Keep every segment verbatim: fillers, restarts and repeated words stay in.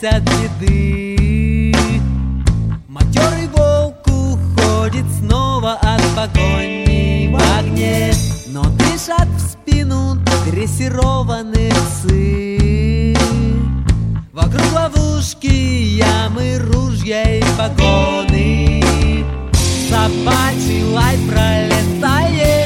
спасаясь от беды. Матерый волк уходит снова от погони в огне, но дышат в спину дрессированные псы. Вокруг ловушки, ямы, ружья и погоны. Собачий лай пролетает.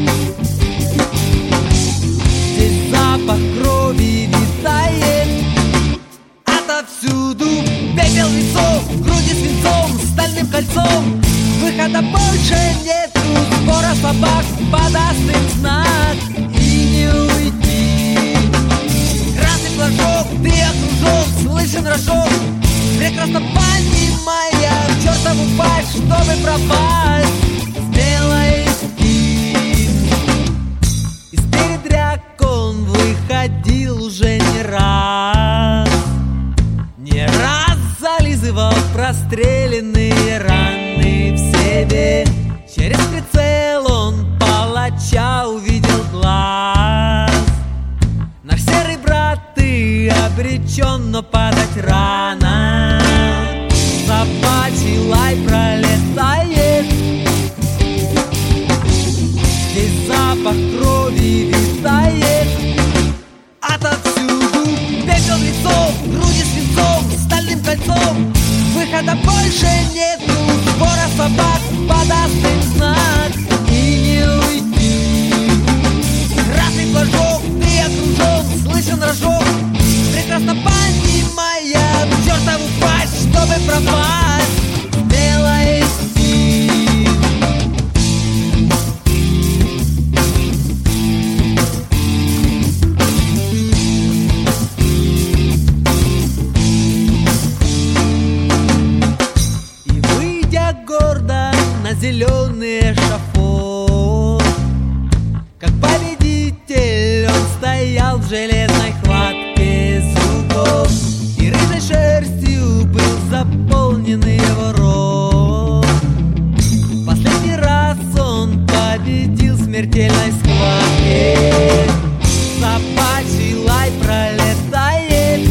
Здесь запах крови витает. Отовсюду пепел лицом, груди свинцом, стальным кольцом. Выхода больше нету, скоро собак подаст им знак, и не уйти. Красный флажок, ты окружен, слышен рожок. Прекрасно понимая в чертову пасть, чтобы пропасть, смело идти. Из передряг он выходил уже не раз, не раз зализывал простреленные раны в себе. Через прицел он палача увидел глаз. Наш серый брат, ты обречен, но падать рано. Собачий лай пролетает. Здесь запах крови витает. Отовсюду пепел лицом, груди свинцом, стальным кольцом. Выхода больше нету, скоро собак подаст им знак, и не уйти. Красный флажок, ты окружен, слышен рожок. Прекрасно понимая в чертову пасть, чтобы пропасть, смело идти. И выйдя гордо на зеленый эшафот, как победитель он стоял в железной хватке зубов, и рыжей шерстью был заполнен его рот. Последний раз он победил в смертельной схватке. Собачий лай пролетает.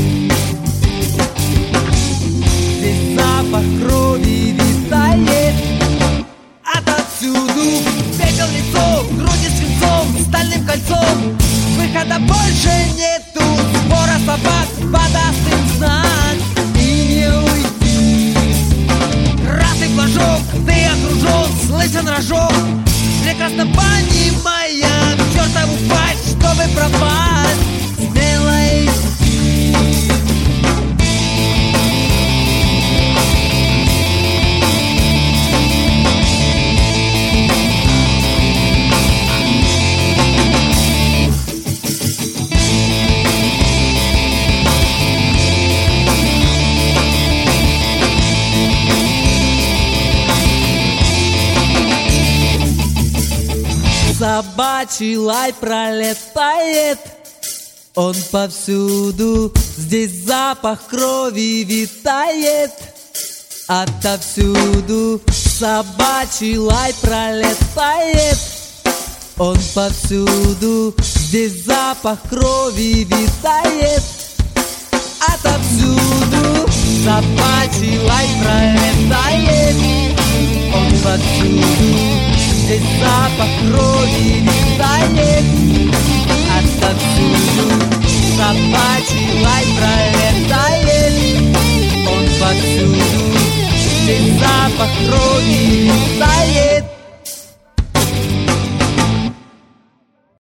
Здесь запах крови витает. Отовсюду пепел лицом, груди свинцом, стальным кольцом. Выхода больше нету, скоро собак подаст им знак, и не уйти. Красный флажок, ты окружен, слышен рожок. Прекрасно понимая в чертову пасть, чтобы пропасть, смело идти. Собачий лай пролетает. Он повсюду, здесь запах крови витает. Отовсюду собачий лай пролетает. Он повсюду, здесь запах крови витает. Отовсюду собачий лай пролетает. Он повсюду, здесь запах крови витает. Отовсюду собачий лай пролетает. Он повсюду, здесь запах крови витает.